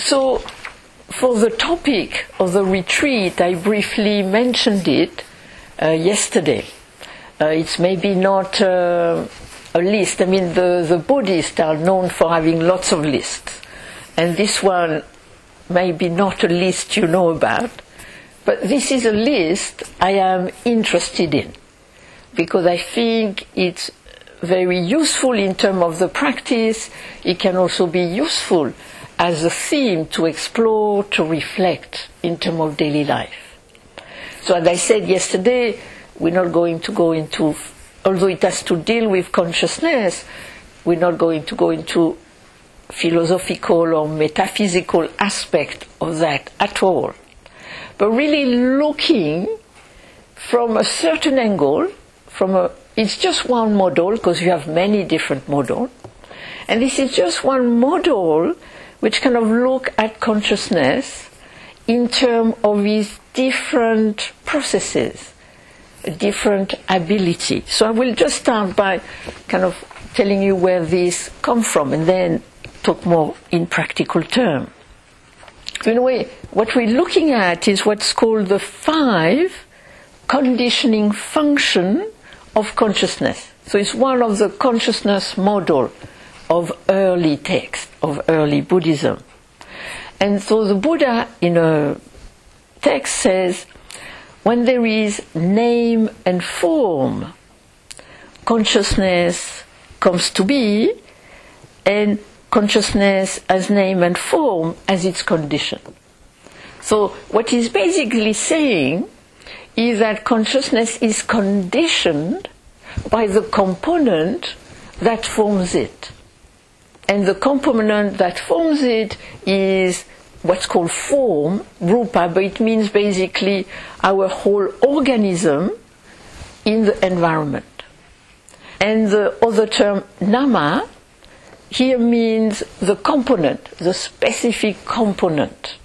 So, for the topic of the retreat, I briefly mentioned it yesterday. It's maybe not a list. I mean, the Buddhists are known for having lots of lists. And this one may be not a list you know about. But this is a list I am interested in, because I think it's very useful in terms of the practice. It can also be useful as a theme to explore, to reflect in terms of daily life. So as I said yesterday, we're not going to go into, although it has to deal with consciousness, we're not going to go into philosophical or metaphysical aspect of that at all. But really looking from a certain angle, it's just one model, because you have many different models, and this is just one model which kind of look at consciousness in terms of these different processes, different ability. So I will just start by kind of telling you where these come from, and then talk more in practical terms. In a way, what we're looking at is what's called the 5 conditioning function of consciousness. So it's one of the consciousness model of early text, of early Buddhism. And so the Buddha in a text says, when there is name and form, consciousness comes to be, and consciousness as name and form as its condition. So what he's basically saying is that consciousness is conditioned by the component that forms it. And the component that forms it is what's called form, rupa, but it means basically our whole organism in the environment. And the other term, nama, here means the component, the specific component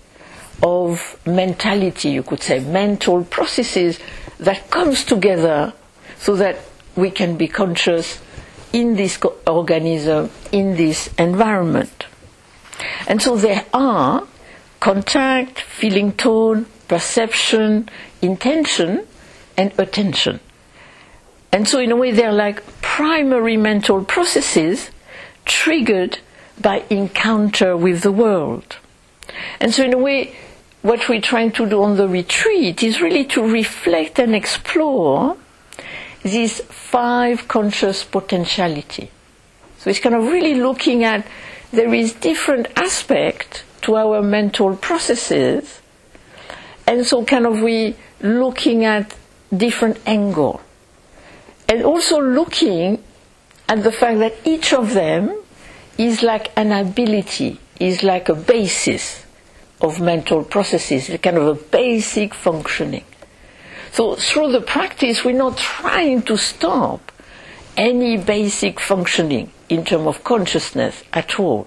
of mentality, you could say, mental processes that comes together so that we can be conscious in this organism, in this environment. And so there are contact, feeling tone, perception, intention, and attention. And so in a way they're like primary mental processes triggered by encounter with the world. And so in a way, what we're trying to do on the retreat is really to reflect and explore these 5 conscious potentiality. So it's kind of really looking at, there is different aspect to our mental processes, and so kind of we looking at different angle. And also looking at the fact that each of them is like an ability, is like a basis of mental processes, a kind of a basic functioning. So through the practice, we're not trying to stop any basic functioning in terms of consciousness at all.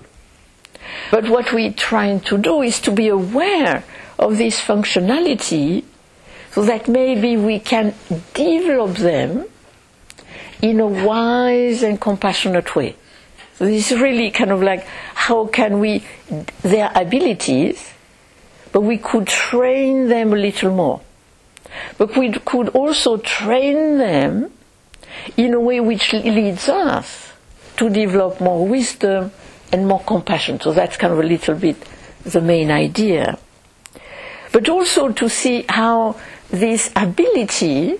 But what we're trying to do is to be aware of this functionality so that maybe we can develop them in a wise and compassionate way. So this is really kind of like, how can we, their abilities, but we could train them a little more. But we could also train them in a way which leads us to develop more wisdom and more compassion. So that's kind of a little bit the main idea. But also to see how this ability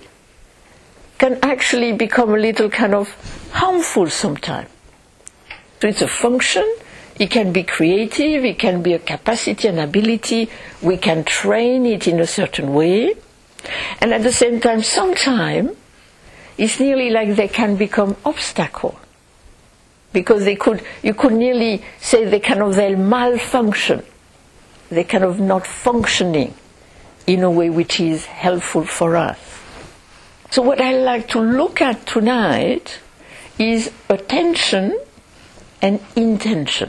can actually become a little kind of harmful sometimes. So it's a function, it can be creative, it can be a capacity, an ability, we can train it in a certain way, and at the same time, sometimes it's nearly like they can become obstacle. Because you could nearly say they'll malfunction. They're kind of not functioning in a way which is helpful for us. So what I like to look at tonight is attention and intention.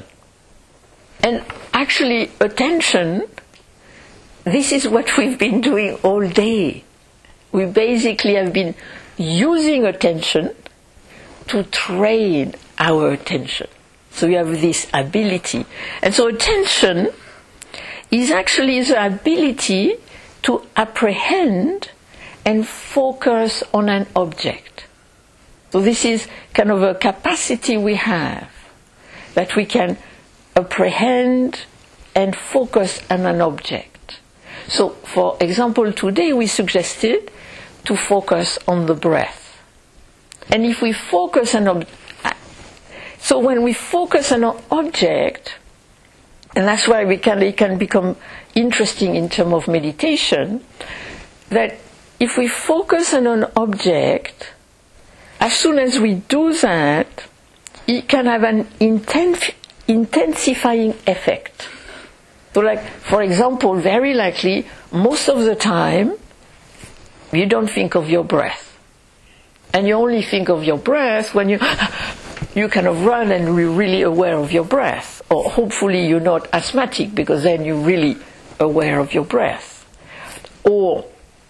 And actually attention, this is what we've been doing all day. We basically have been using attention to train our attention. So you have this ability. And so attention is actually the ability to apprehend and focus on an object. So this is kind of a capacity we have, that we can apprehend and focus on an object. So, for example, today we suggested to focus on the breath. And if we focus on so when we focus on an object, and that's why it can become interesting in terms of meditation, that if we focus on an object, as soon as we do that, it can have an intensifying effect. So like, for example, very likely, most of the time, you don't think of your breath. And you only think of your breath when you kind of run and you're really aware of your breath. Or hopefully you're not asthmatic, because then you're really aware of your breath. Or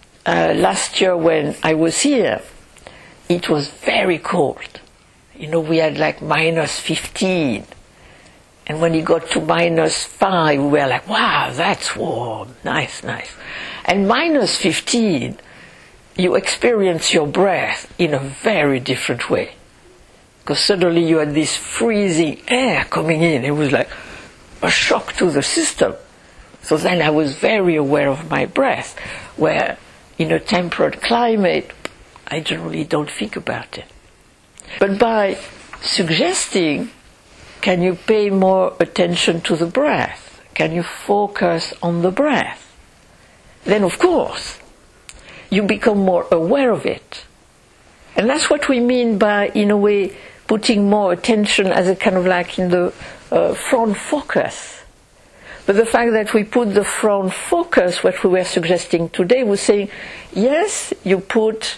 last year when I was here, it was very cold. You know, we had like minus 15. And when it got to minus 5, we were like, wow, that's warm. Nice, nice. And minus 15, you experience your breath in a very different way. Because suddenly you had this freezing air coming in. It was like a shock to the system. So then I was very aware of my breath, where in a temperate climate, I generally don't think about it. But by suggesting, can you pay more attention to the breath? Can you focus on the breath? Then, of course, you become more aware of it. And that's what we mean by, in a way, putting more attention as a kind of like in the front focus. But the fact that we put the front focus, what we were suggesting today, was saying, yes, you put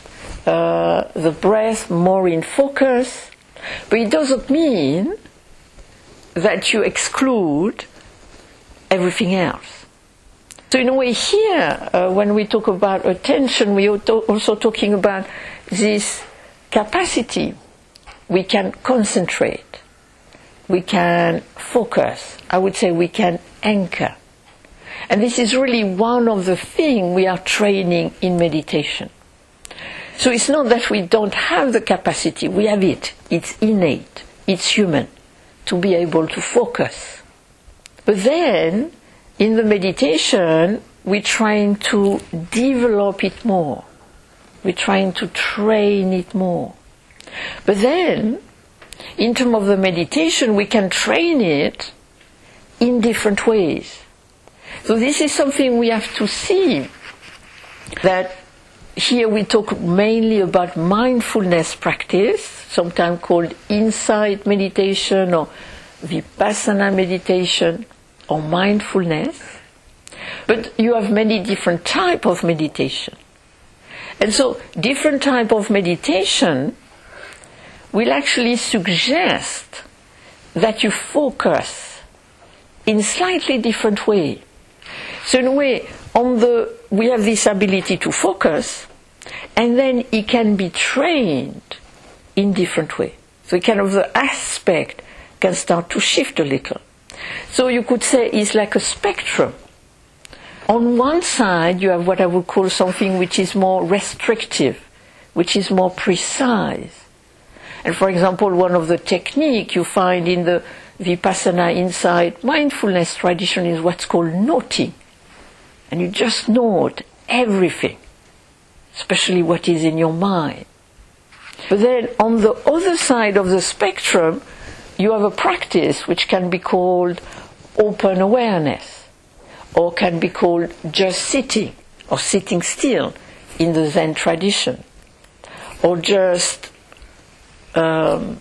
the breath more in focus, but it doesn't mean that you exclude everything else. So in a way here, when we talk about attention, we are also talking about this capacity. We can concentrate, we can focus, I would say we can anchor. And this is really one of the things we are training in meditation. So it's not that we don't have the capacity, we have it. It's innate, it's human, to be able to focus. But then, in the meditation, we're trying to develop it more. We're trying to train it more. But then, in terms of the meditation, we can train it in different ways. So this is something we have to see, that here we talk mainly about mindfulness practice, sometimes called insight meditation or vipassana meditation or mindfulness. But you have many different types of meditation. And so different type of meditation will actually suggest that you focus in slightly different way. So in a way, we have this ability to focus, and then it can be trained in different way. So kind of the aspect can start to shift a little. So you could say it's like a spectrum. On one side, you have what I would call something which is more restrictive, which is more precise. And for example, one of the techniques you find in the Vipassana Insight mindfulness tradition is what's called noting. And you just note everything, especially what is in your mind. But then on the other side of the spectrum, you have a practice which can be called open awareness, or can be called just sitting, or sitting still in the Zen tradition, or just open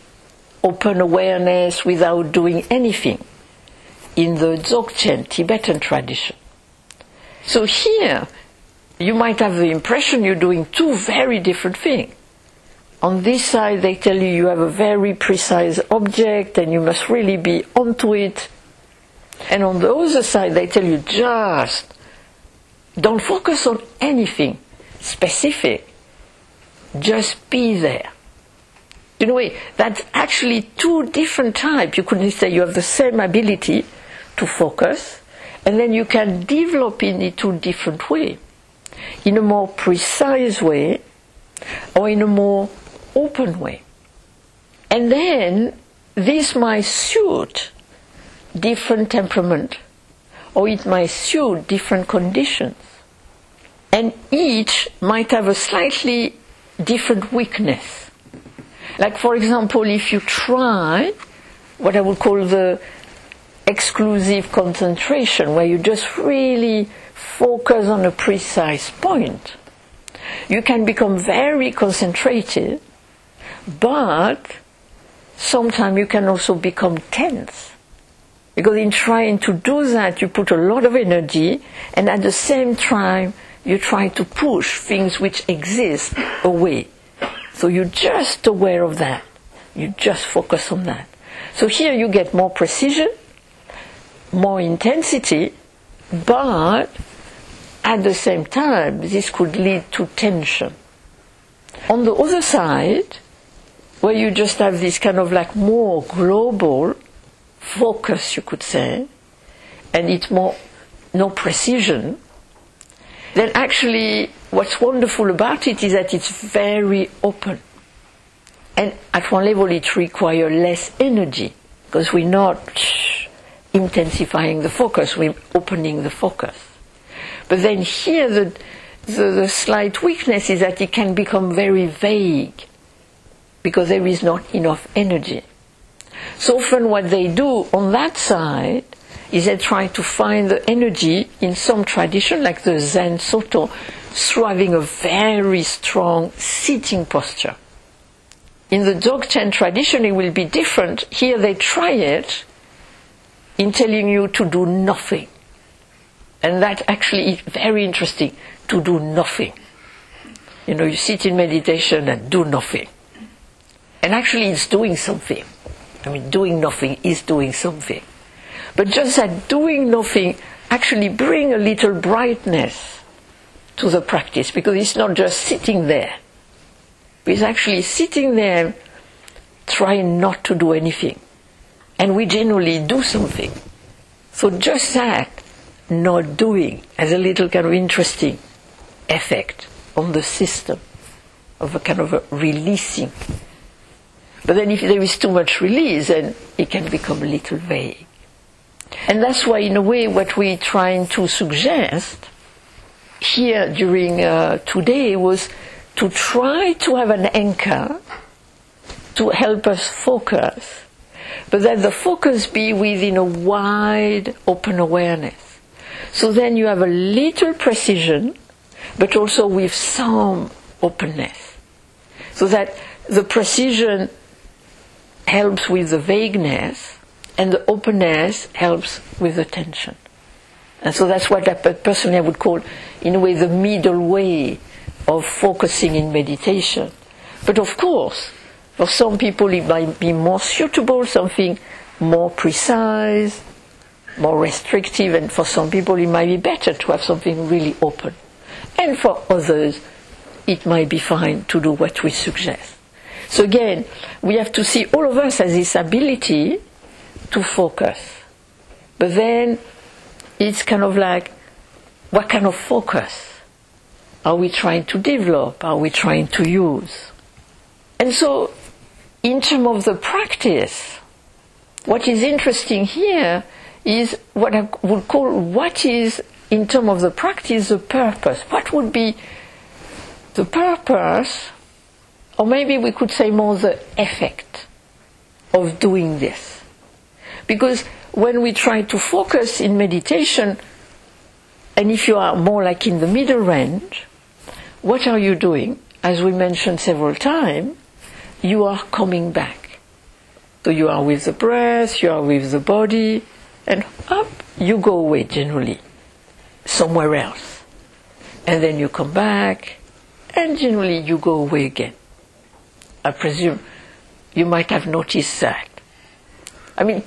awareness without doing anything in the Dzogchen Tibetan tradition. So here, you might have the impression you're doing two very different things. On this side, they tell you have a very precise object and you must really be onto it. And on the other side, they tell you just don't focus on anything specific. Just be there. In a way, that's actually two different types. You could say you have the same ability to focus, And then you can develop it in two different ways. In a more precise way or in a more open way. And then this might suit different temperament or it might suit different conditions. And each might have a slightly different weakness. Like for example, if you try what I would call the exclusive concentration, where you just really focus on a precise point, you can become very concentrated, but sometimes you can also become tense. Because in trying to do that, you put a lot of energy, and at the same time, you try to push things which exist away. So you're just aware of that. You just focus on that. So here you get more precision, more intensity, but at the same time, this could lead to tension. On the other side, where you just have this kind of like more global focus, you could say, and it's more no precision, then actually what's wonderful about it is that it's very open. And at one level it requires less energy, because we're not intensifying the focus, we're opening the focus. But then here the slight weakness is that it can become very vague, because there is not enough energy. So often what they do on that side is they try to find the energy in some tradition, like the Zen Soto, through having a very strong sitting posture. In the Dzogchen tradition it will be different. Here they try it in telling you to do nothing. And that actually is very interesting, to do nothing. You know, you sit in meditation and do nothing. And actually it's doing something. I mean, doing nothing is doing something. But just that doing nothing actually brings a little brightness to the practice, because it's not just sitting there. It's actually sitting there trying not to do anything. And we generally do something. So just that not doing has a little kind of interesting effect on the system of a kind of a releasing. But then if there is too much release, then it can become a little vague. And that's why, in a way, what we're trying to suggest here during today was to try to have an anchor to help us focus, but that the focus be within a wide, open awareness. So then you have a little precision, but also with some openness. So that the precision helps with the vagueness, and the openness helps with the tension. And so that's what personally I would call, in a way, the middle way of focusing in meditation. But of course, for some people it might be more suitable, something more precise, more restrictive, and for some people it might be better to have something really open. And for others, it might be fine to do what we suggest. So again, we have to see all of us as this ability to focus. But then it's kind of like, what kind of focus are we trying to develop? Are we trying to use? And so, in terms of the practice, what is interesting here is what I would call, what is, in terms of the practice, the purpose. What would be the purpose, or maybe we could say more the effect of doing this? Because when we try to focus in meditation, and if you are more like in the middle range, what are you doing? As we mentioned several times, you are coming back. So you are with the breath, you are with the body, and up you go away generally, somewhere else. And then you come back, and generally you go away again. I presume you might have noticed that. I mean,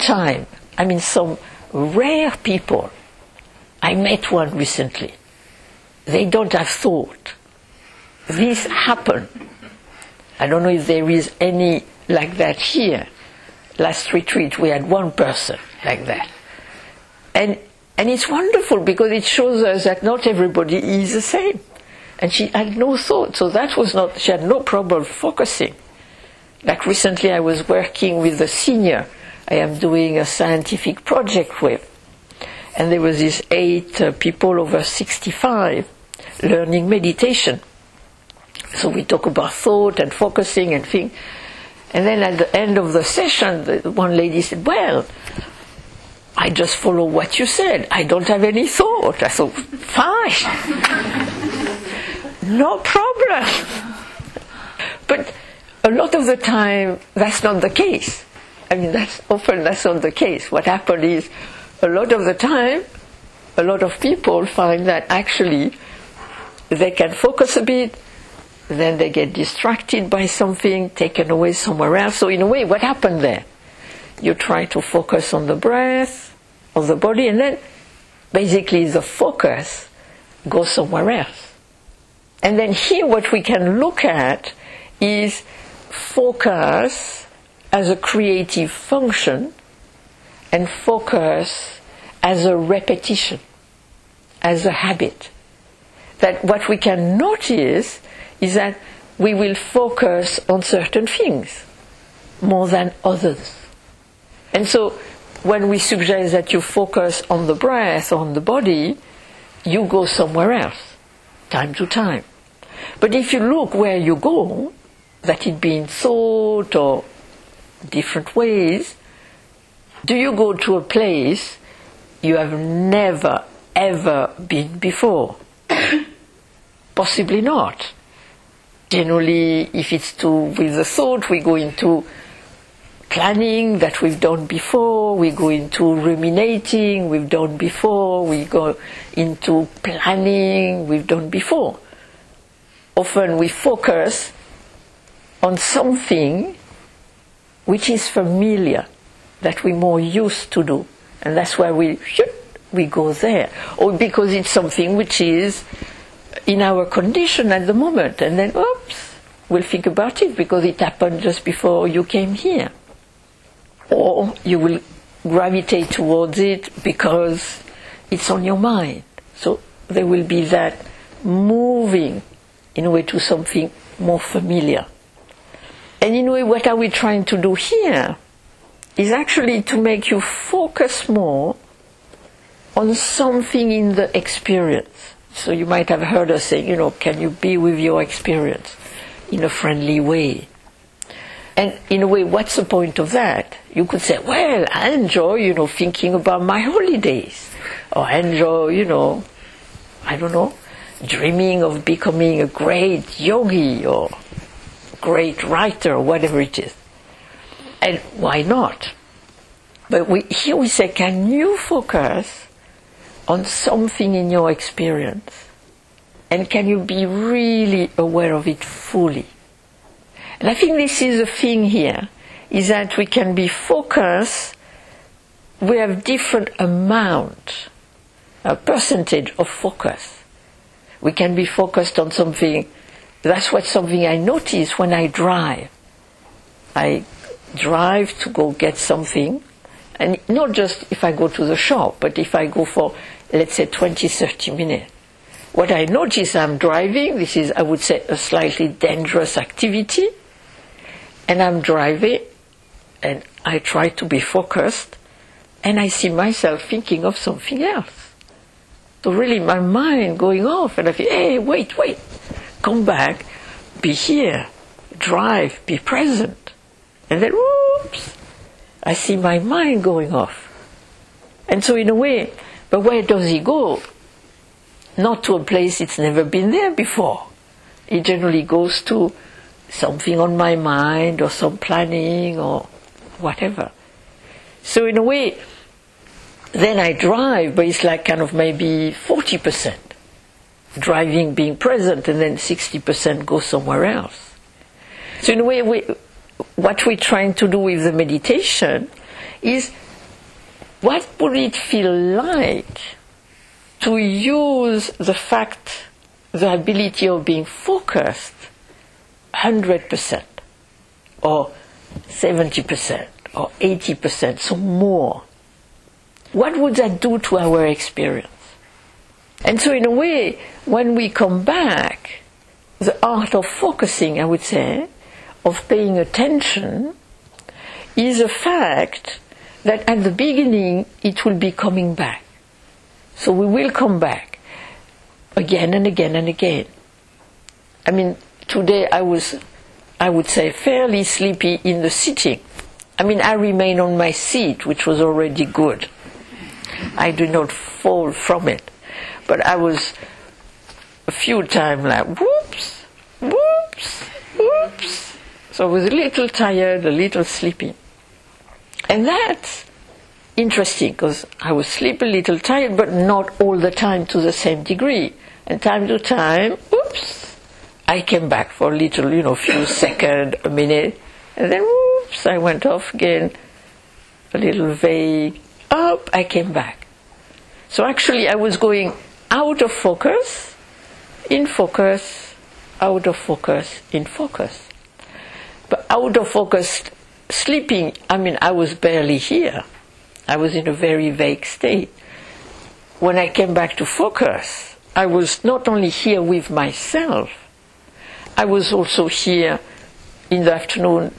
some rare people, I met one recently, they don't have thought. This happened. I don't know if there is any like that here. Last retreat we had one person like that. And And it's wonderful because it shows us that not everybody is the same. And she had no thought, so she had no problem focusing. Like recently I was working with a senior I am doing a scientific project with. And there was these 8 people over 65 learning meditation. So we talk about thought and focusing and things. And then at the end of the session, one lady said, well, I just follow what you said. I don't have any thought. I thought, fine. No problem. But a lot of the time, that's not the case. I mean, that's not the case. What happens is, a lot of the time, a lot of people find that actually they can focus a bit, then they get distracted by something, taken away somewhere else. So in a way, what happened there? You try to focus on the breath, on the body, and then basically the focus goes somewhere else. And then here what we can look at is focus as a creative function and focus as a repetition, as a habit. That what we can notice is that we will focus on certain things more than others. And so when we suggest that you focus on the breath, on the body, you go somewhere else, time to time. But if you look where you go, that it be in thought or different ways, do you go to a place you have never, ever been before? Possibly not. Generally, if it's with the thought, we go into planning that we've done before, we go into ruminating we've done before, we go into planning we've done before. Often we focus on something which is familiar, that we're more used to do, and that's why we go there. Or because it's something which is in our condition at the moment, and then oops, we'll think about it because it happened just before you came here. Or you will gravitate towards it because it's on your mind. So there will be that moving in a way to something more familiar. And in a way, what are we trying to do here is actually to make you focus more on something in the experience. So you might have heard us saying, can you be with your experience in a friendly way? And in a way, what's the point of that? You could say, well, I enjoy, thinking about my holidays. Or I enjoy, I don't know, dreaming of becoming a great yogi or great writer or whatever it is. And why not? But here we say, can you focus on something in your experience? And can you be really aware of it fully? And I think this is the thing here, is that we can be focused, we have different amount, a percentage of focus. We can be focused on something. That's something I notice when I drive. I drive to go get something, and not just if I go to the shop, but if I go for, let's say, 20, 30 minutes. What I notice, I'm driving, this is, I would say, a slightly dangerous activity, and I'm driving, and I try to be focused, and I see myself thinking of something else. So really my mind going off, and I feel, hey, wait, come back, be here, drive, be present. And then, whoops, I see my mind going off. And so in a way, but where does he go? Not to a place it's never been there before. It generally goes to something on my mind or some planning or whatever. So in a way, then I drive, but it's like kind of maybe 40%. Driving, being present, and then 60% goes somewhere else. So in a way, what we're trying to do with the meditation is, what would it feel like to use the ability of being focused 100%, or 70%, or 80%, so more. what would that do to our experience? And so in a way, when we come back, the art of focusing, I would say, of paying attention, is a fact that at the beginning it will be coming back. So we will come back again and again and again. I mean, today I would say, fairly sleepy in the sitting. I mean, I remain on my seat, which was already good. I do not fall from it. But I was a few times like, whoops, whoops, whoops. So I was a little tired, a little sleepy. And that's interesting, because I would sleep a little tired, but not all the time to the same degree. And time to time, oops, I came back for a little, few seconds, a minute, and then whoops, I went off again, a little vague, up, I came back. So actually I was going out of focus, in focus, out of focus, in focus. But out of focus, sleeping, I was barely here. I was in a very vague state. When I came back to focus, I was not only here with myself, I was also here in the afternoon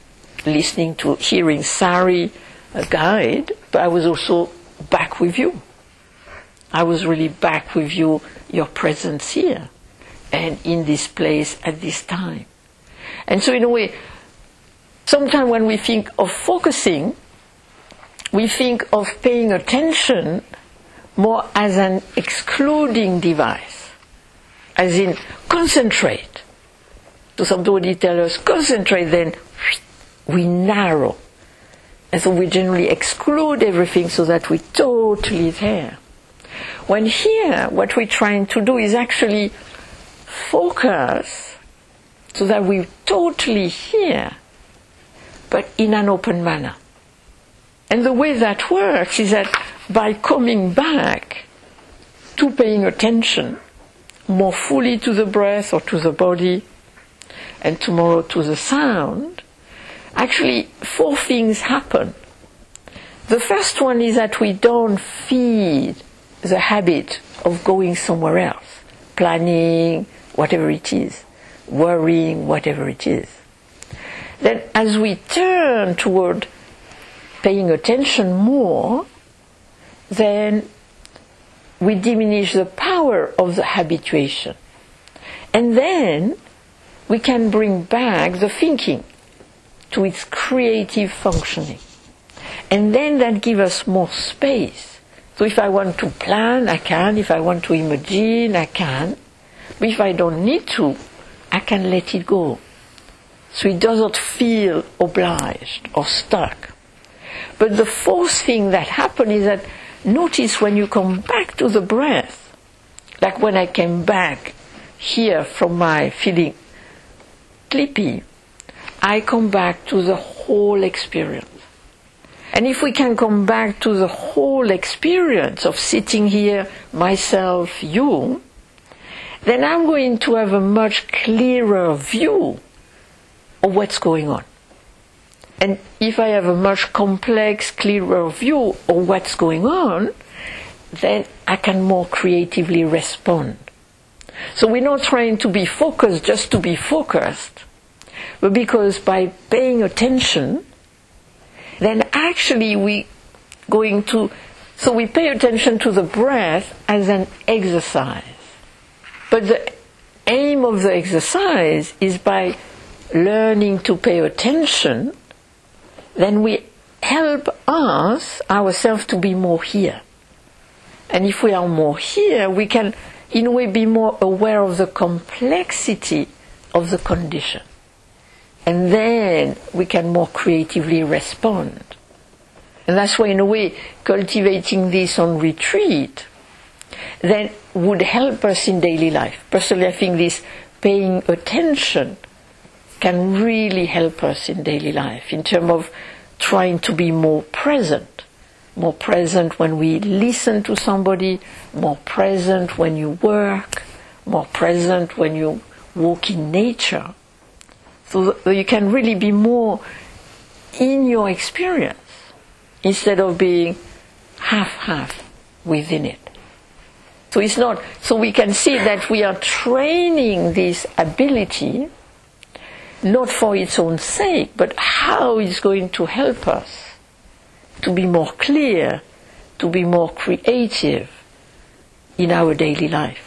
hearing Sari, a guide, but I was also back with you. I was really back with you, your presence here, and in this place at this time. And so in a way, sometimes when we think of focusing, we think of paying attention more as an excluding device, as in concentrate. So somebody tells us concentrate, then we narrow. And so we generally exclude everything so that we're totally there. When here, what we're trying to do is actually focus so that we're totally here, but in an open manner. And the way that works is that by coming back to paying attention more fully to the breath or to the body, and tomorrow to the sound, actually 4 things happen. The first one is that we don't feed the habit of going somewhere else, planning, whatever it is, worrying, whatever it is. Then as we turn toward paying attention more, then we diminish the power of the habituation. And then we can bring back the thinking to its creative functioning. And then that gives us more space. So if I want to plan, I can. If I want to imagine, I can. But if I don't need to, I can let it go. So it doesn't feel obliged or stuck. But the 4th thing that happens is that notice when you come back to the breath, like when I came back here from my feeling sleepy, I come back to the whole experience. And if we can come back to the whole experience of sitting here, myself, you, then I'm going to have a much clearer view of what's going on. And if I have a much complex, clearer view of what's going on, then I can more creatively respond. So we're not trying to be focused just to be focused, but because by paying attention, then actually we pay attention to the breath as an exercise. But the aim of the exercise is by learning to pay attention, then we help ourselves to be more here. And if we are more here, we can in a way be more aware of the complexity of the condition. And then we can more creatively respond. And that's why, in a way, cultivating this on retreat then would help us in daily life. Personally, I think this paying attention can really help us in daily life in terms of trying to be more present when we listen to somebody, more present when you work, more present when you walk in nature. So you can really be more in your experience instead of being half within it. So it's not, so we can see that we are training this ability not for its own sake, but how it's going to help us to be more clear, to be more creative in our daily life.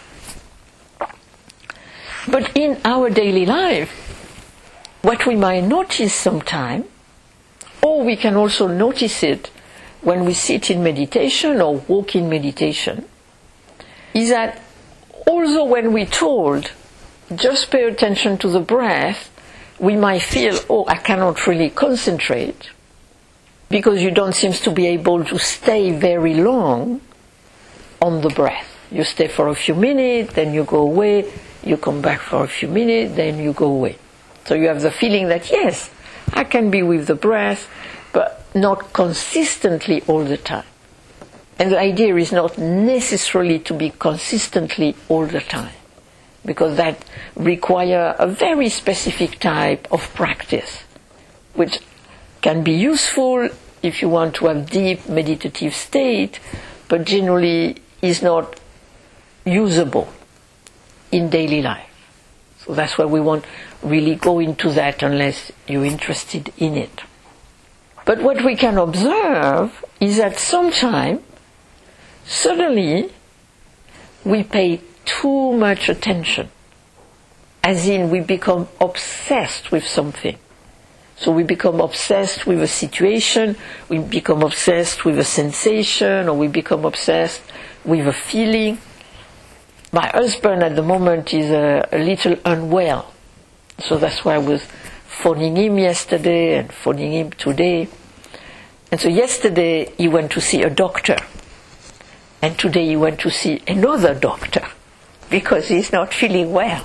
But in our daily life, what we might notice sometime, or we can also notice it when we sit in meditation or walk in meditation, is that although when we're told, just pay attention to the breath, we might feel, oh, I cannot really concentrate, because you don't seem to be able to stay very long on the breath. You stay for a few minutes, then you go away, you come back for a few minutes, then you go away. So you have the feeling that, yes, I can be with the breath, but not consistently all the time. And the idea is not necessarily to be consistently all the time, because that requires a very specific type of practice, which can be useful if you want to have deep meditative state, but generally is not usable in daily life. So that's why we won't really go into that unless you're interested in it. But what we can observe is that sometimes, suddenly, we pay too much attention. As in, we become obsessed with something. So we become obsessed with a situation, we become obsessed with a sensation, or we become obsessed with a feeling. My husband at the moment is a little unwell. So that's why I was phoning him yesterday and phoning him today. And so yesterday he went to see a doctor. And today he went to see another doctor because he's not feeling well.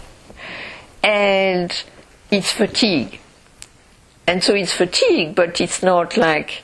And it's fatigue. And so it's fatigue, but it's not like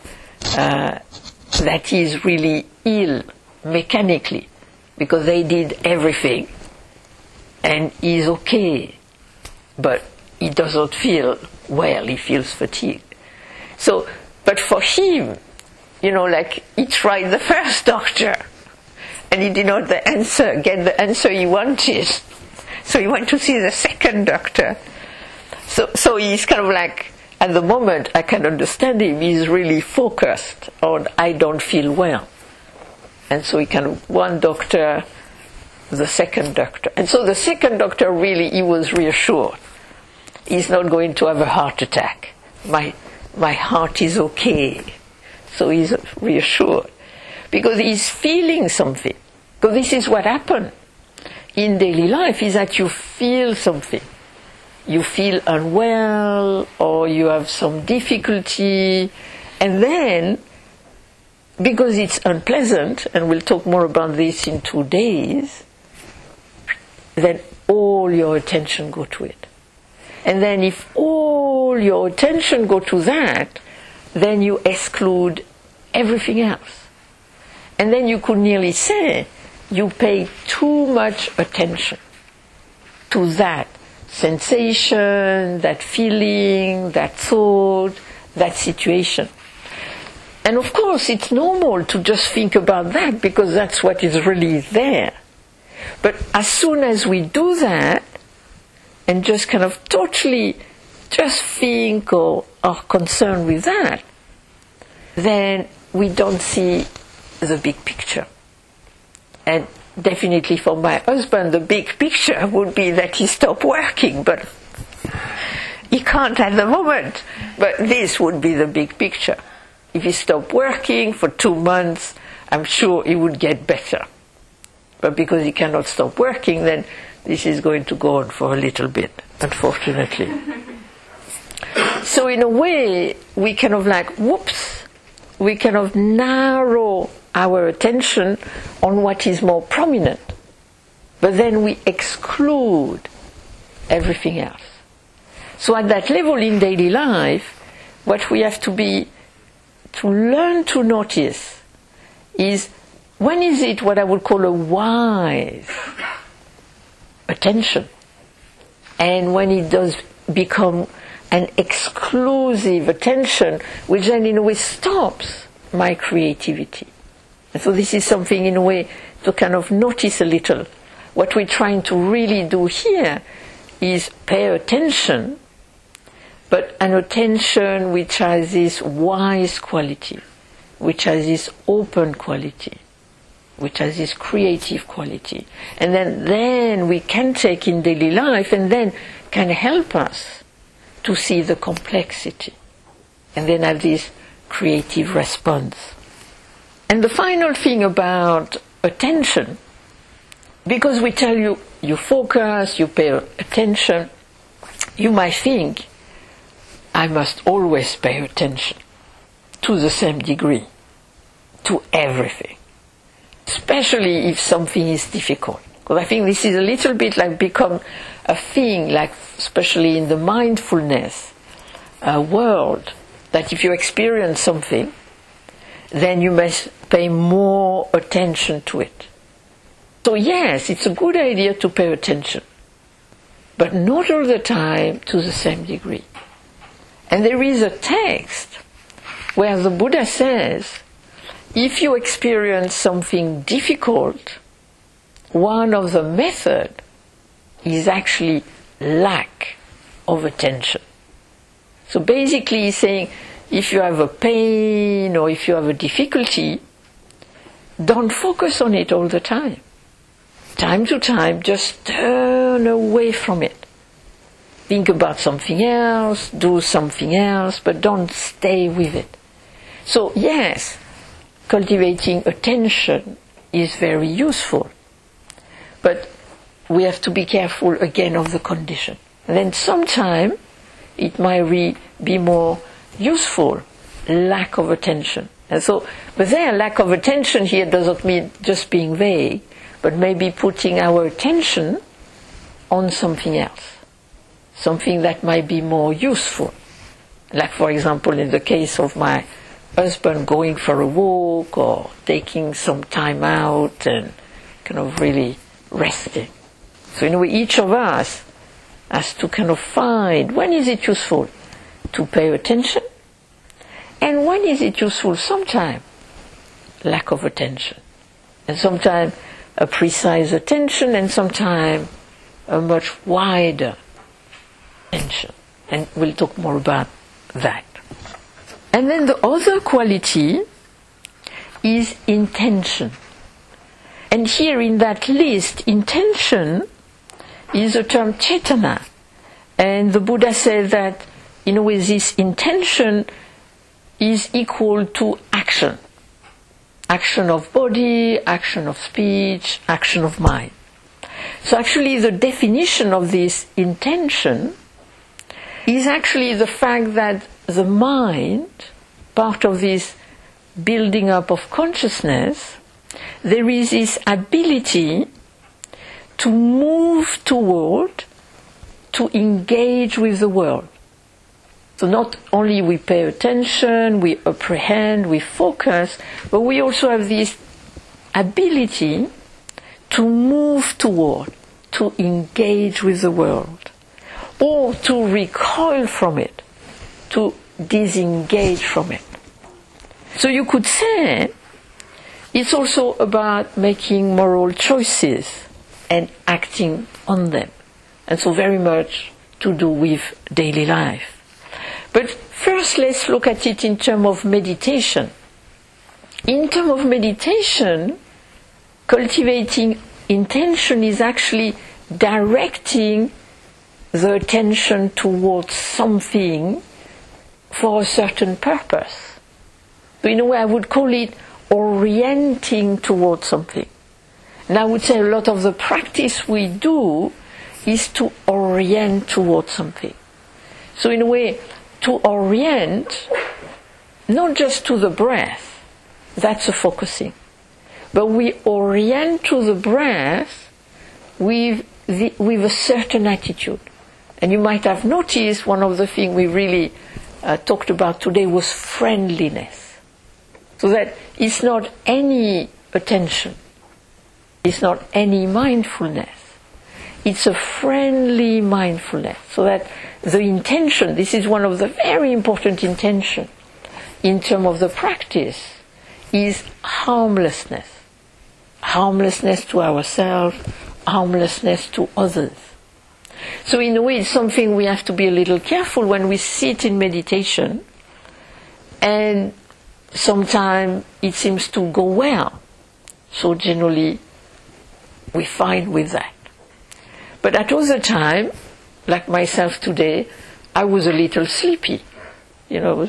that he's really ill mechanically, because they did everything and he's okay, but he doesn't feel well, he feels fatigued. So, but for him, like he tried the first doctor and he did not get the answer he wanted. So he went to see the second doctor. So he's kind of like, at the moment, I can understand him, he's really focused on, I don't feel well. And so he one doctor, the second doctor. And so the second doctor really, he was reassured. He's not going to have a heart attack. My heart is okay. So he's reassured. Because he's feeling something. Because this is what happens in daily life, is that you feel something. You feel unwell, or you have some difficulty, and then, because it's unpleasant, and we'll talk more about this in 2 days, then all your attention go to it. And then if all your attention go to that, then you exclude everything else. And then you could nearly say, you pay too much attention to that sensation, that feeling, that thought, that situation. And of course it's normal to just think about that, because that's what is really there. But as soon as we do that, and just kind of totally just think or are concerned with that, then we don't see the big picture. And definitely for my husband, the big picture would be that he stopped working, but he can't at the moment. But this would be the big picture. If he stopped working for 2 months, I'm sure he would get better. But because he cannot stop working, then this is going to go on for a little bit, unfortunately. So in a way, we kind of we kind of narrow our attention on what is more prominent, but then we exclude everything else. So at that level in daily life, what we have to learn to notice is, when is it what I would call a wise attention, and when it does become an exclusive attention, which then in a way stops my creativity. And so this is something in a way to kind of notice a little. What we're trying to really do here is pay attention, but an attention which has this wise quality, which has this open quality, which has this creative quality. And then we can take in daily life and then can help us to see the complexity and then have this creative response. And the final thing about attention, because we tell you, you focus, you pay attention, you might think, I must always pay attention to the same degree, to everything, especially if something is difficult. Because I think this is a little bit like become a thing, like especially in the mindfulness world, that if you experience something, then you must pay more attention to it. So yes, it's a good idea to pay attention, but not all the time to the same degree. And there is a text where the Buddha says, if you experience something difficult, one of the methods is actually lack of attention. So basically he's saying, if you have a pain or if you have a difficulty, don't focus on it all the time. Time to time, just turn away from it. Think about something else, do something else, but don't stay with it. So yes, cultivating attention is very useful, but we have to be careful again of the condition. And then sometime it might be more useful, lack of attention. And so, but there, lack of attention here doesn't mean just being vague, but maybe putting our attention on something else, something that might be more useful. Like for example, in the case of my husband going for a walk or taking some time out and kind of really resting. So in a way, each of us has to kind of find when is it useful to pay attention and when is it useful sometimes lack of attention, and sometimes a precise attention and sometimes a much wider attention. And we'll talk more about that. And then the other quality is intention. And here in that list, intention is the term cetana. And the Buddha said that, in a way, this intention is equal to action. Action of body, action of speech, action of mind. So actually the definition of this intention is actually the fact that the mind, part of this building up of consciousness, there is this ability to move toward, to engage with the world. So not only we pay attention, we apprehend, we focus, but we also have this ability to move toward, to engage with the world, or to recoil from it, to disengage from it. So you could say it's also about making moral choices and acting on them. And so very much to do with daily life. But first let's look at it in terms of meditation. In terms of meditation, cultivating intention is actually directing the attention towards something for a certain purpose. So in a way I would call it orienting towards something. And I would say a lot of the practice we do is to orient towards something. So in a way, to orient, not just to the breath, that's a focusing, but we orient to the breath with a certain attitude. And you might have noticed one of the things we really talked about today was friendliness. So that it's not any attention, it's not any mindfulness, it's a friendly mindfulness. So that the intention, this is one of the very important intention in terms of the practice, is harmlessness. Harmlessness to ourselves, harmlessness to others. So in a way, it's something we have to be a little careful when we sit in meditation, and sometimes it seems to go well. So generally, we find with that. But at other time, like myself today, I was a little sleepy. You know,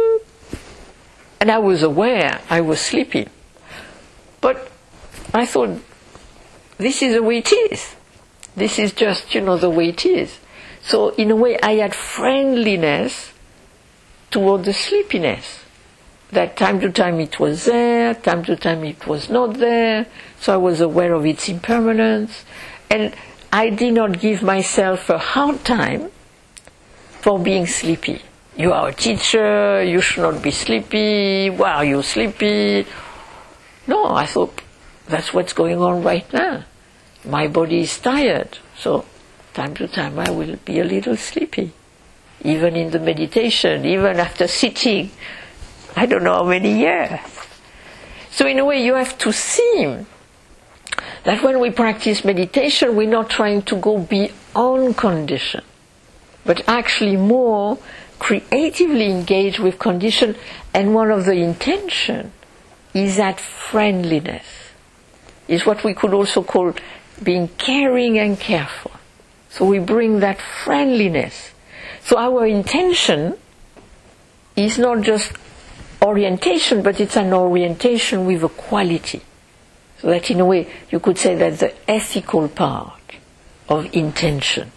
and I was aware I was sleepy. But I thought, this is the way it is. This is just, the way it is. So in a way, I had friendliness toward the sleepiness. That time to time it was there, time to time it was not there. So I was aware of its impermanence. And I did not give myself a hard time for being sleepy. You are a teacher, you should not be sleepy, why are you sleepy? No, I thought, that's what's going on right now. My body is tired, so time to time I will be a little sleepy. Even in the meditation, even after sitting, I don't know how many years. So in a way you have to see that when we practice meditation, we're not trying to go beyond condition, but actually more creatively engage with condition, and one of the intention is that friendliness. Is what we could also call being caring and careful. So we bring that friendliness. So our intention is not just orientation, but it's an orientation with a quality. So that in a way you could say that's the ethical part of intention.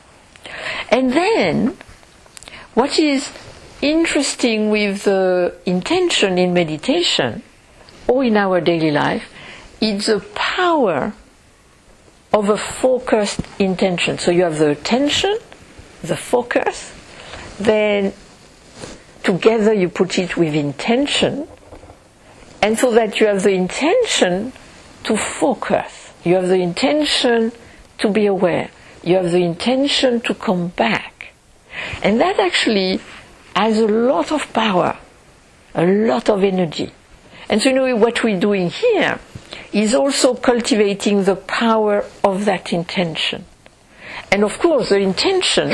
And then what is interesting with the intention in meditation or in our daily life is the power of a focused intention. So you have the attention, the focus, then together you put it with intention, and so that you have the intention to focus, you have the intention to be aware, you have the intention to come back. And that actually has a lot of power, a lot of energy. And so what we're doing here is also cultivating the power of that intention. And of course the intention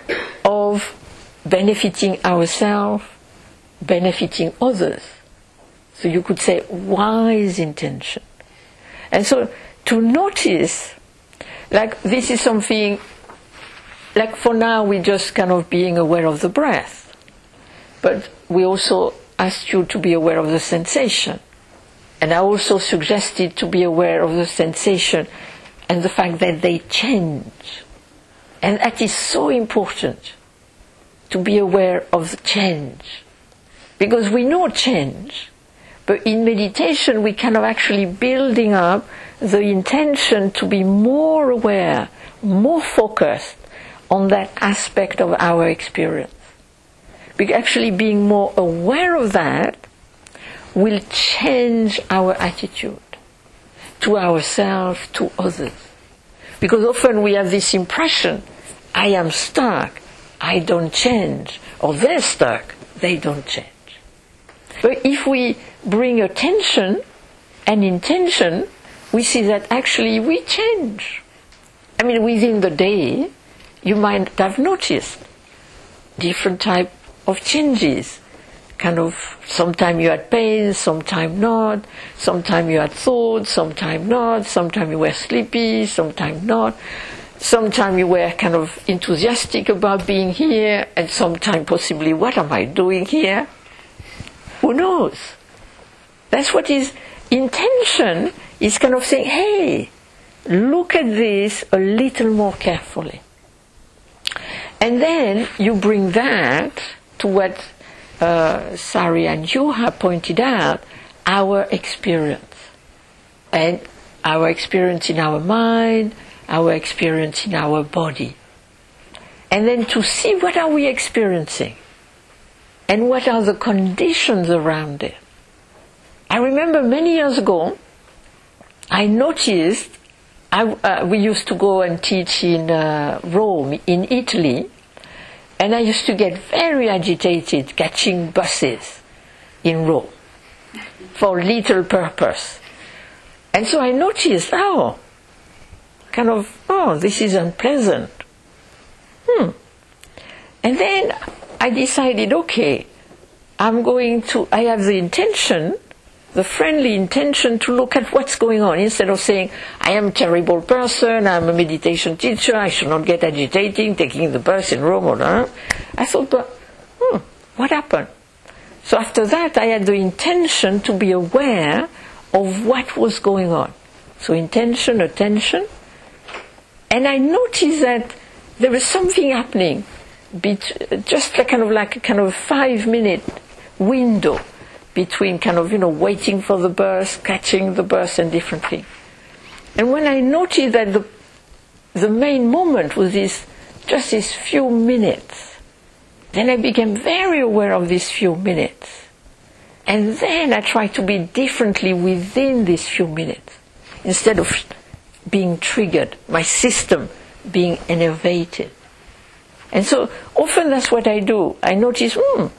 of benefiting ourselves, benefiting others. So you could say wise intention. And so to notice, like this is something, like for now we're just kind of being aware of the breath. But we also asked you to be aware of the sensation. And I also suggested to be aware of the sensation and the fact that they change. And that is so important, to be aware of the change. Because we know change, but in meditation we kind of actually building up the intention to be more aware, more focused on that aspect of our experience. Because actually being more aware of that will change our attitude to ourselves, to others. Because often we have this impression, I am stuck, I don't change, or they're stuck, they don't change. But if we bring attention and intention, we see that actually we change. I mean, within the day, you might have noticed different type of changes. Kind of, sometimes you had pain, sometimes not, sometimes you had thoughts, sometimes not, sometimes you were sleepy, sometimes not, sometimes you were kind of enthusiastic about being here, and sometimes possibly, what am I doing here? Who knows? That's what is intention, is kind of saying, hey, look at this a little more carefully. And then you bring that to what Sari and Juha pointed out, our experience. And our experience in our mind, our experience in our body. And then to see what are we experiencing and what are the conditions around it. I remember many years ago, I noticed, we used to go and teach in Rome, in Italy, and I used to get very agitated catching buses in Rome. for little purpose. And so I noticed, this is unpleasant. And then I decided, okay, I have the intention, the friendly intention to look at what's going on, instead of saying, I am a terrible person, I'm a meditation teacher, I should not get agitating, taking the bus in Rome, I thought, what happened? So after that, I had the intention to be aware of what was going on. So intention, attention, and I noticed that there was something happening, just like a 5-minute window between waiting for the bus, catching the bus, and different things. And when I noticed that the main moment was just these few minutes, then I became very aware of these few minutes. And then I tried to be differently within these few minutes, instead of being triggered, my system being enervated. And so often that's what I do. I notice,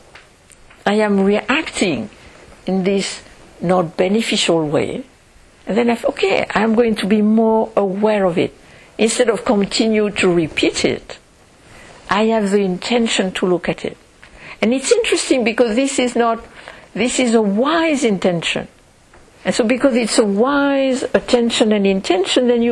I am reacting in this not beneficial way. And then I'm going to be more aware of it. Instead of continue to repeat it, I have the intention to look at it. And it's interesting because this is a wise intention. And so because it's a wise attention and intention, then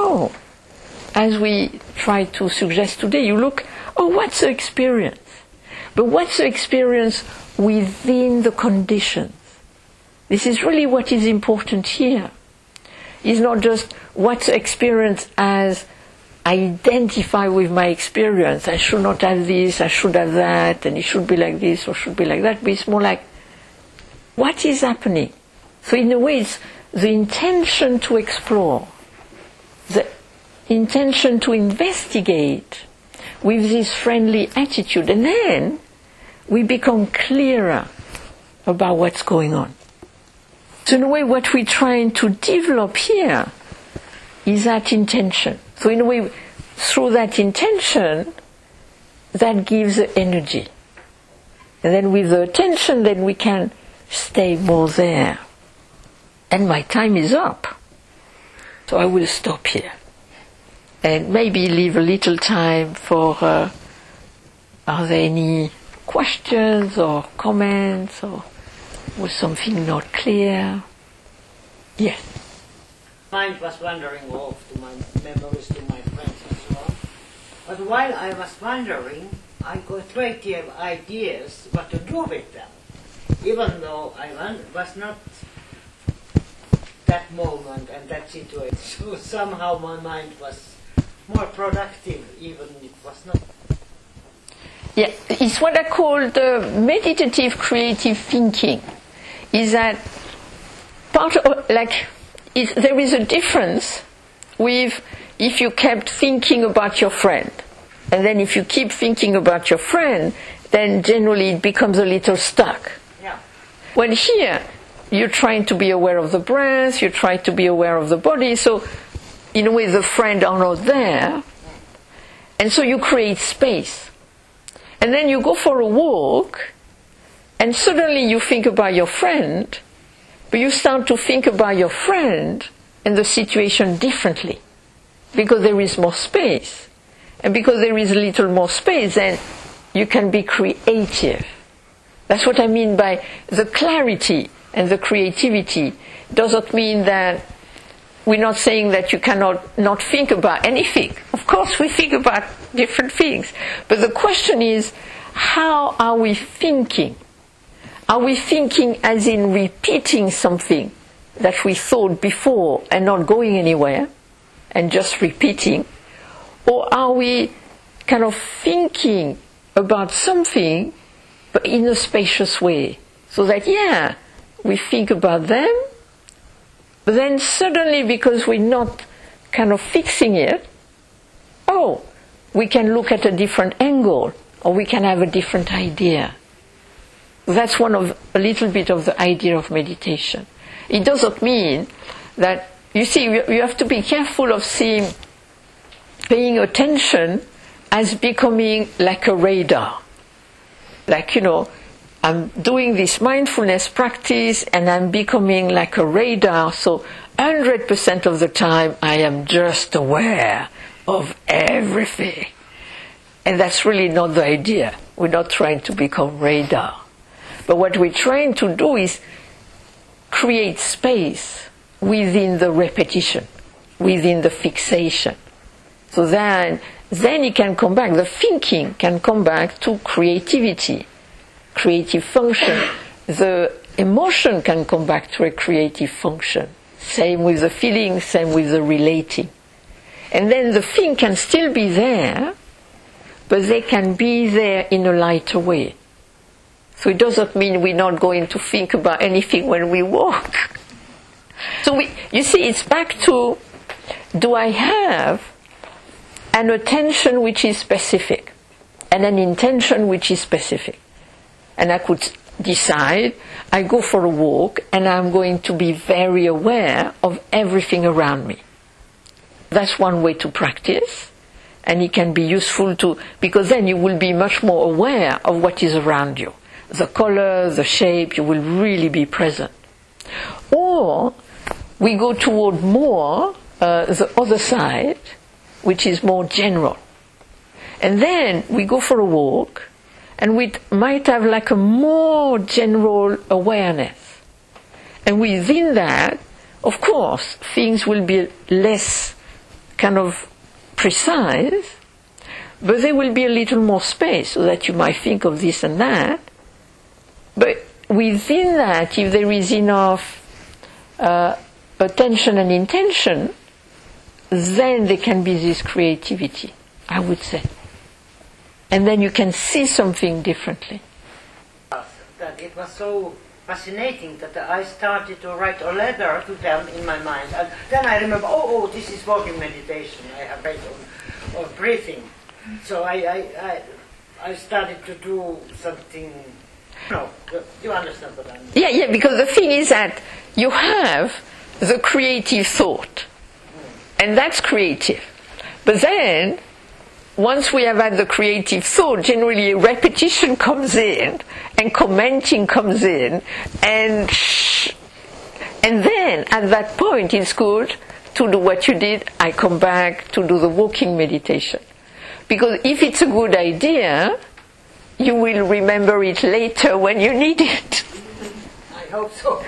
as we try to suggest today, you look, what's the experience? But what's the experience within the conditions? This is really what is important here. It's not just what's the experience as I identify with my experience. I should not have this, I should have that, and it should be like this or should be like that. But it's more like, what is happening? So in a way, it's the intention to explore, the intention to investigate with this friendly attitude. And then we become clearer about what's going on. So in a way, what we're trying to develop here is that intention. So in a way, through that intention, that gives the energy. And then with the attention, then we can stay more there. And my time is up. So I will stop here. And maybe leave a little time for, are there any questions or comments, or was something not clear? Yes. Mind was wandering off to my memories, to my friends and so on. But while I was wandering, I got creative ideas what to do with them. Even though I was not that moment and that situation. So somehow my mind was more productive, even it was not. Yeah, it's what I call the meditative creative thinking. Is that part of, there is a difference with if you kept thinking about your friend. And then if you keep thinking about your friend, then generally it becomes a little stuck. Yeah. When here, you're trying to be aware of the breath, you're trying to be aware of the body, so in a way the friend are not there, and so you create space. And then you go for a walk, and suddenly you think about your friend, but you start to think about your friend and the situation differently, because there is more space. And because there is a little more space, then you can be creative. That's what I mean by the clarity and the creativity. Doesn't mean that we're not saying that you cannot not think about anything. Of course we think about different things. But the question is, how are we thinking? Are we thinking as in repeating something that we thought before and not going anywhere and just repeating? Or are we kind of thinking about something but in a spacious way? So that, we think about them, but then suddenly, because we're not kind of fixing it, we can look at a different angle, or we can have a different idea. That's a little bit of the idea of meditation. It doesn't mean that, you see, you have to be careful of paying attention as becoming like a radar. Like, I'm doing this mindfulness practice and I'm becoming like a radar, so 100% of the time I am just aware of everything. And that's really not the idea. We're not trying to become radar. But what we're trying to do is create space within the repetition, within the fixation. So then it can come back, the thinking can come back to creativity, creative function. The emotion can come back to a creative function. Same with the feeling, same with the relating. And then the thing can still be there, but they can be there in a lighter way. So it doesn't mean we're not going to think about anything when we walk. So you see, it's back to, do I have an attention which is specific and an intention which is specific? And I could decide, I go for a walk and I'm going to be very aware of everything around me. That's one way to practice, and it can be useful to, because then you will be much more aware of what is around you. The color, the shape, you will really be present. Or we go toward more the other side, which is more general. And then we go for a walk, and we might have like a more general awareness. And within that, of course, things will be less kind of precise, but there will be a little more space so that you might think of this and that. But within that, if there is enough attention and intention, then there can be this creativity, I would say. And then you can see something differently. That it was so fascinating that I started to write a letter to them in my mind. And then I remember, this is walking meditation. I have read on breathing. So I started to do something. No, you understand what I mean? Yeah, because the thing is that you have the creative thought. And that's creative. But then, once we have had the creative thought, generally repetition comes in, and commenting comes in, and then at that point it's good to do what you did. I come back to do the walking meditation. Because if it's a good idea, you will remember it later when you need it. I hope so.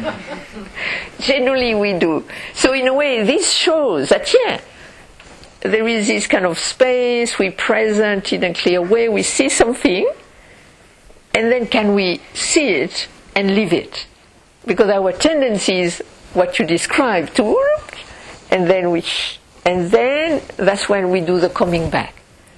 Generally we do. So in a way, this shows that, there is this kind of space, we're present in a clear way, we see something, and then can we see it and leave it? Because our tendency is what you described, to and then that's when we do the coming back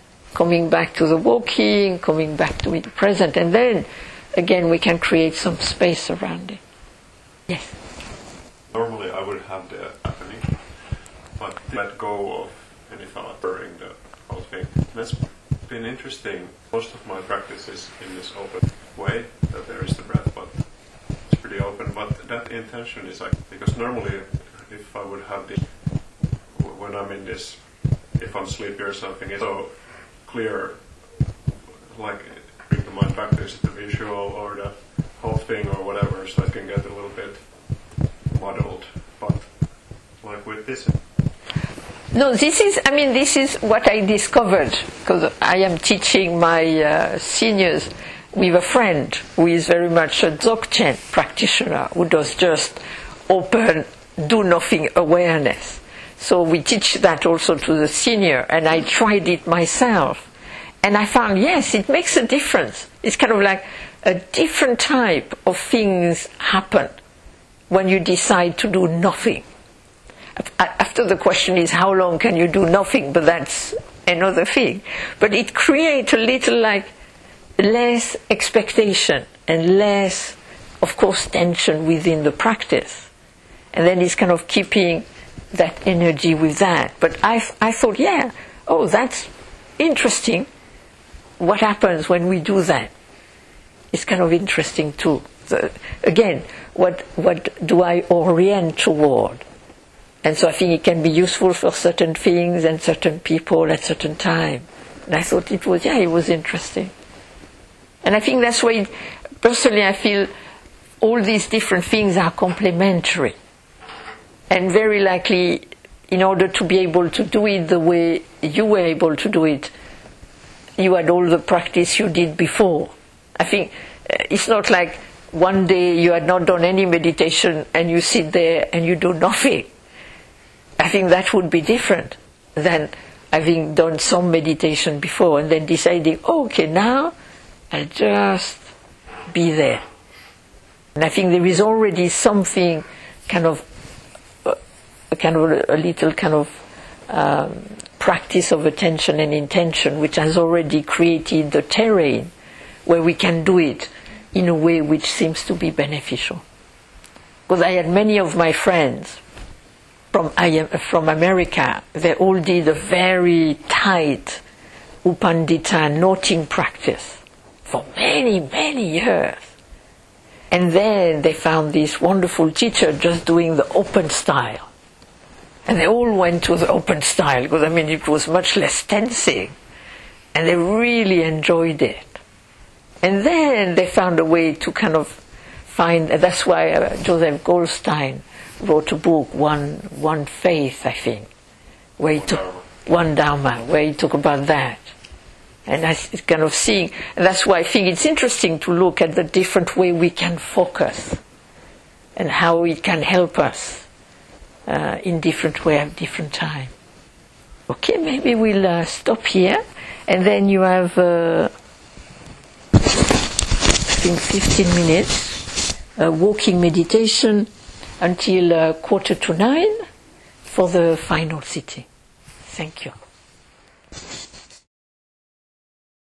to the walking, coming back to the present, and then again we can create some space around it. Yes. Normally I would have the happening, but let go of any thought during the whole thing. That's been interesting. Most of my practice is in this open way, that there is the breath, but it's pretty open. But that intention is because normally if I would have this, when I'm in this, if I'm sleepy or something, it's so clear, like bring the mind back to the visual or the whole thing or whatever, so I can get a little bit muddled. But like with this. No, this is what I discovered, because I am teaching my seniors with a friend who is very much a Dzogchen practitioner, who does just open, do nothing awareness. So we teach that also to the senior, and I tried it myself. And I found, yes, it makes a difference. It's kind of like a different type of things happen when you decide to do nothing. After the question is how long can you do nothing, but that's another thing. But it creates a little like less expectation and less, of course, tension within the practice. And then it's kind of keeping that energy with that. But I thought, that's interesting. What happens when we do that? It's kind of interesting too. Again, what do I orient toward? And so I think it can be useful for certain things and certain people at certain time. And I thought it was interesting. And I think that's why personally I feel all these different things are complementary. And very likely, in order to be able to do it the way you were able to do it, you had all the practice you did before. I think it's not like one day you had not done any meditation and you sit there and you do nothing. I think that would be different than having done some meditation before and then deciding, oh, okay, now I'll just be there. And I think there is already something kind of a little kind of practice of attention and intention which has already created the terrain where we can do it in a way which seems to be beneficial. Because I had many of my friends from America, they all did a very tight U Pandita noting practice for many, many years. And then they found this wonderful teacher just doing the open style. And they all went to the open style because, I mean, it was much less tensing. And they really enjoyed it. And then they found a way to kind of find, and that's why Joseph Goldstein wrote a book, One Faith, I think, where he took One Dharma, where he talked about that. And that's kind of seeing, and that's why I think it's interesting to look at the different way we can focus and how it can help us in different way at different time. Okay, maybe we'll stop here, and then you have, I think, 15 minutes walking meditation until 8:45 for the final sitting. Thank you.